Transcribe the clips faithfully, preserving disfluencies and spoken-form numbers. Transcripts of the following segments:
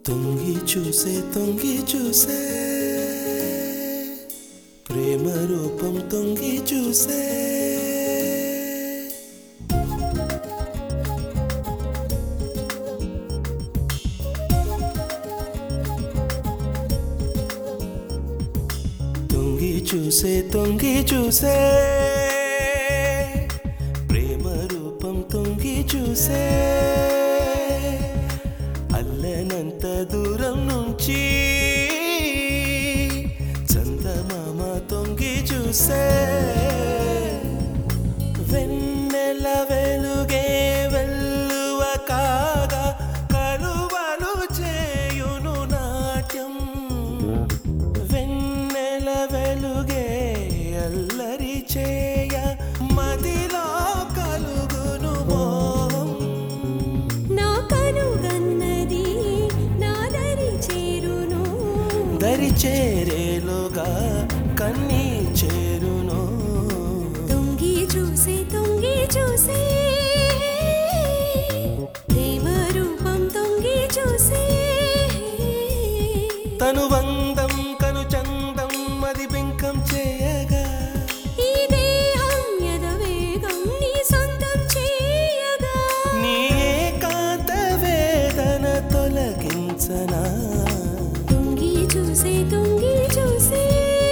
తొంగి చూసే తొంగి చూసే ప్రేమ రూపం తొంగి చూసే తొంగి చూసే తొంగి చూసే ప్రేమ రూపం తొంగి చూసే అల్లనంత దూరం నుంచి చందమామ తొంగి చూసే వెన్నెల వెలుగే వెల్లువ కాగా కలువలు చేయును నాట్యం వెన్నెల వెలుగే అల్లరి చేయ మదిలో కలుగును మోహం దరి చేరేలుగా కన్నీ చేరును తొంగి చూసే తొంగి చూసే ప్రేమ రూపం తొంగి చూసే తను వందం కను చందం మది బింకం చేయగా ఈ దేహం యదవేగం నీ సొంతం చేయగా నీ ఏకాంత వేదన తొలగించనా చూసే తొంగి చూసే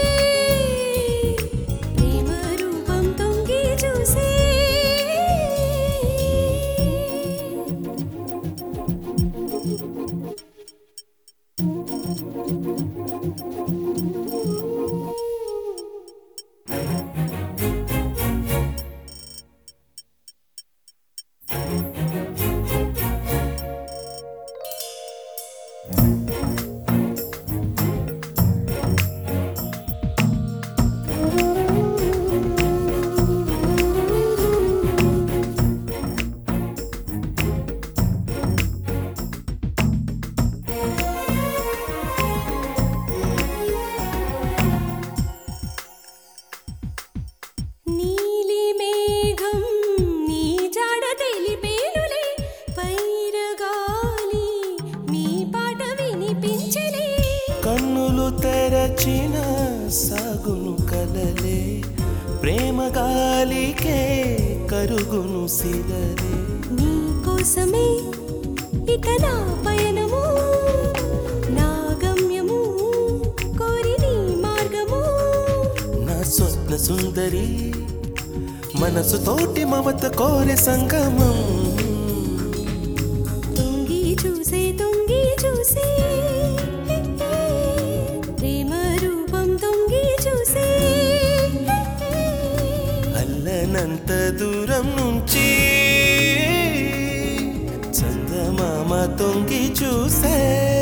ప్రేమ రూపం తొంగి చూసే కన్నులు తెరచిన సాగును కలలే ప్రేమ గాలికే కరుగును శిలలే నీ కోసమే ఇక నా పయనము నా గమ్యము కోరి నీ మార్గము నా స్వప్న సుందరి మనసు తోటి మమత కోరే సంగమం తొంగి చూసే తొంగి చూసే అల్లనంత దూరం నుంచి చందమామ తొంగి చూసే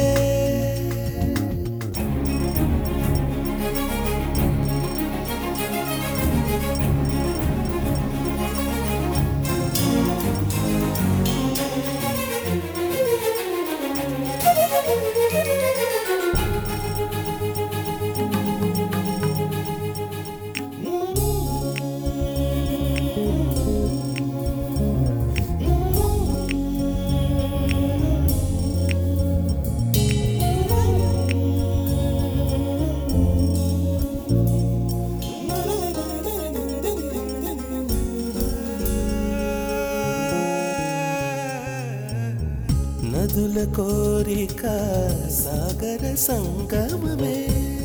నదుల కోరిక సాగర సంగమమే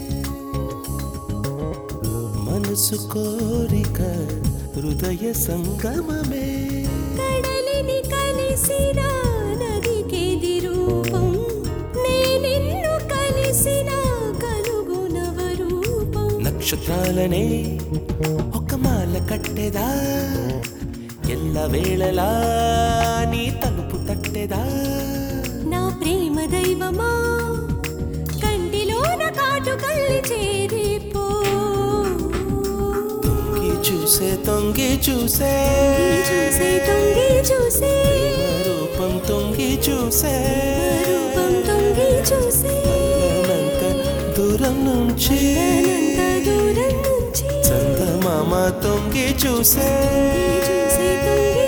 మనసు కోరిక హృదయ సంగమమే కడలిని కలిసిన నదికి రూపం నేనిన్ను కలిసిన కలుగు నవరూపం నక్షత్రాలనే ఒక మాల కట్టెదా ఎల్ల వేళలా నీ తలుపు తట్టెదా నా ప్రేమ దైవమా కంటిలోన కాటు కళ్ళి చేరిపో తొంగి చూసే తొంగి చూసే చూసే తొంగి చూసే రూపం తొంగి చూసే రూపం తొంగి చూసే అనంత దూరం నుంచి దూరం నుంచి చందమామ తొంగి చూసే చూసే తొంగి